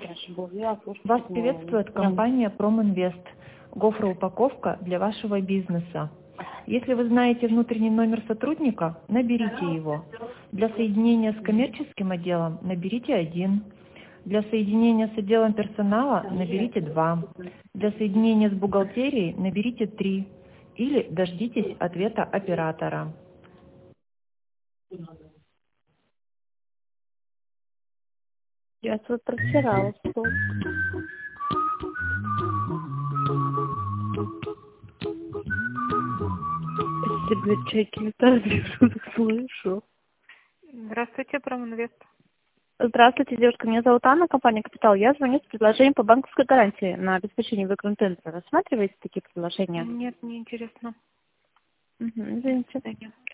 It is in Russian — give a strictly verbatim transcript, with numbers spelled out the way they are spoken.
Вас приветствует компания Проминвест. Гофроупаковка для вашего бизнеса. Если вы знаете внутренний номер сотрудника, наберите его. Для соединения с коммерческим отделом наберите один. Для соединения с отделом персонала наберите два. Для соединения с бухгалтерией наберите три. Или дождитесь ответа оператора. Я тут просирала. Если, блядь, чайки летают, я что-то слышу. Здравствуйте, Проминвест. Здравствуйте, девушка. Меня зовут Анна, компания «Капитал». Я звоню с предложением по банковской гарантии на обеспечение выгрунтенца. Рассматриваете такие предложения? Нет, не интересно. Угу, извините. До свидания.